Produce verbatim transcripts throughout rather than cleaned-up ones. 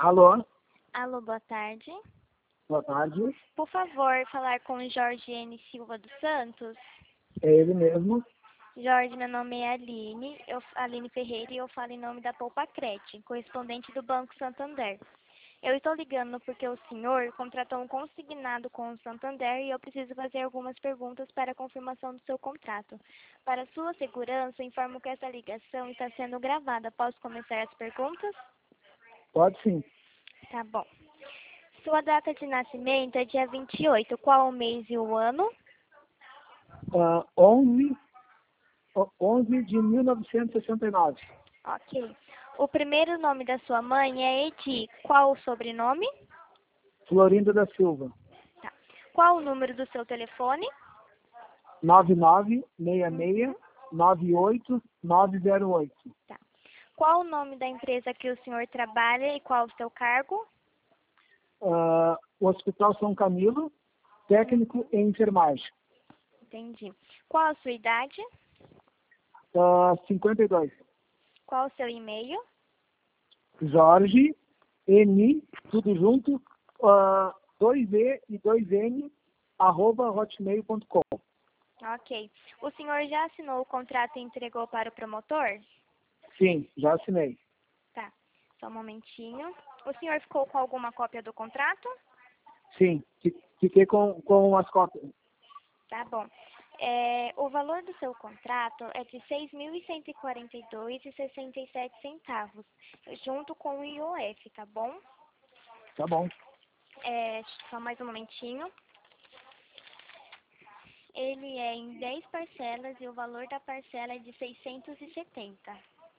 Alô, Alô, boa tarde. boa tarde. Por favor, falar com o Jorge N. Silva dos Santos. É ele mesmo. Jorge, meu nome é Aline, eu, Aline Ferreira, e eu falo em nome da Poupa-Crete, correspondente do Banco Santander. Eu estou ligando porque o senhor contratou um consignado com o Santander e eu preciso fazer algumas perguntas para a confirmação do seu contrato. Para sua segurança, informo que essa ligação está sendo gravada. Posso começar as perguntas? Pode sim. Tá bom. Sua data de nascimento é dia vinte e oito. Qual o mês e o ano? Uh, onze, onze de mil novecentos e sessenta e nove. Ok. O primeiro nome da sua mãe é Edi. Qual o sobrenome? Florinda da Silva. Tá. Qual o número do seu telefone? nove nove seis seis nove oito nove zero oito. Tá. Qual o nome da empresa que o senhor trabalha e qual o seu cargo? Uh, o Hospital São Camilo, técnico em enfermagem. Entendi. Qual a sua idade? Uh, cinquenta e dois. Qual o seu e-mail? Jorge, N, tudo junto, uh, dois E e dois N, arroba hotmail ponto com. Ok. O senhor já assinou o contrato e entregou para o promotor? Sim, já assinei. Tá. Só um momentinho. O senhor ficou com alguma cópia do contrato? Sim, fi- fiquei com, com as cópias. Tá bom. É, o valor do seu contrato é de seis mil cento e quarenta e dois reais e sessenta e sete centavos, junto com o I O F, tá bom? Tá bom. É, só mais um momentinho. Ele é em dez parcelas e o valor da parcela é de seiscentos e setenta.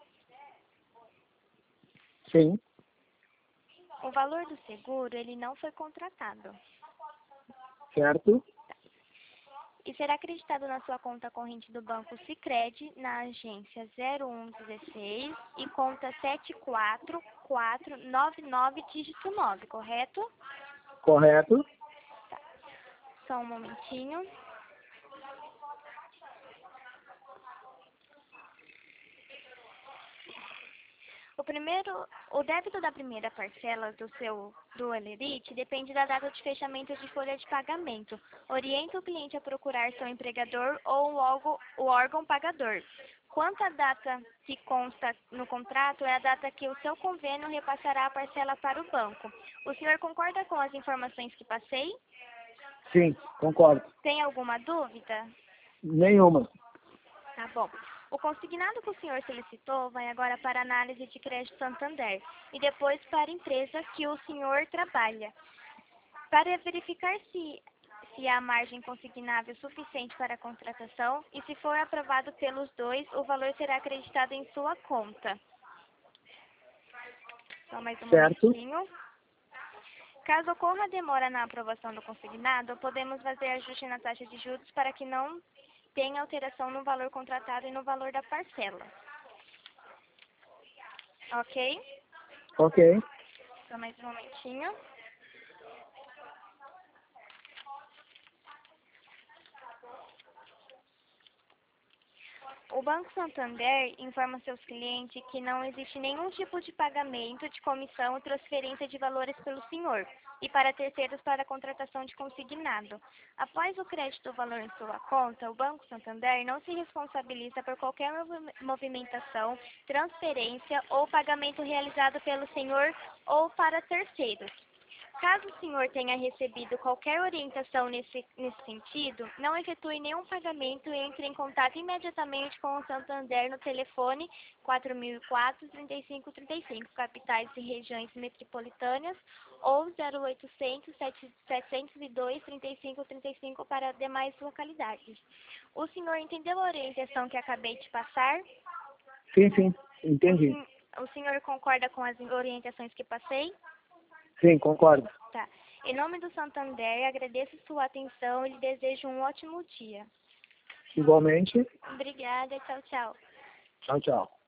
Sim, O valor do seguro, ele não foi contratado certo. e será acreditado na sua conta corrente do Banco Sicredi, na agência zero um dezesseis e conta sete quatro quatro nove nove, dígito nove, correto? Correto. Só um momentinho. O primeiro, o débito da primeira parcela do seu do Elerite depende da data de fechamento de folha de pagamento. Orienta o cliente a procurar seu empregador ou o órgão, o órgão pagador. Quanto à data que consta no contrato, é a data que o seu convênio repassará a parcela para o banco. O senhor concorda com as informações que passei? Sim, concordo. Tem alguma dúvida? Nenhuma. Tá bom. O consignado que o senhor solicitou vai agora para análise de crédito Santander e depois para a empresa que o senhor trabalha. Para verificar se, se há margem consignável suficiente para a contratação e se for aprovado pelos dois, o valor será acreditado em sua conta. Só mais um Certo. momentinho. Caso ocorra demora na aprovação do consignado, podemos fazer ajuste na taxa de juros para que não tem alteração no valor contratado e no valor da parcela. Ok? Ok. Só mais um momentinho. O Banco Santander informa seus clientes que não existe nenhum tipo de pagamento de comissão ou transferência de valores pelo senhor e para terceiros para a contratação de consignado. Após o crédito do valor em sua conta, o Banco Santander não se responsabiliza por qualquer movimentação, transferência ou pagamento realizado pelo senhor ou para terceiros. Caso o senhor tenha recebido qualquer orientação nesse, nesse sentido, não efetue nenhum pagamento e entre em contato imediatamente com o Santander no telefone quatro mil e quatro, trinta e cinco trinta e cinco, capitais e regiões metropolitanas, ou zero oitocentos, setecentos e dois, trinta e cinco trinta e cinco para demais localidades. O senhor entendeu a orientação que acabei de passar? Sim, sim, O, entendi. sen- o senhor concorda com as orientações que passei? Sim, concordo. Tá. Em nome do Santander, agradeço sua atenção e lhe desejo um ótimo dia. Igualmente. Obrigada, tchau, tchau. Tchau, tchau.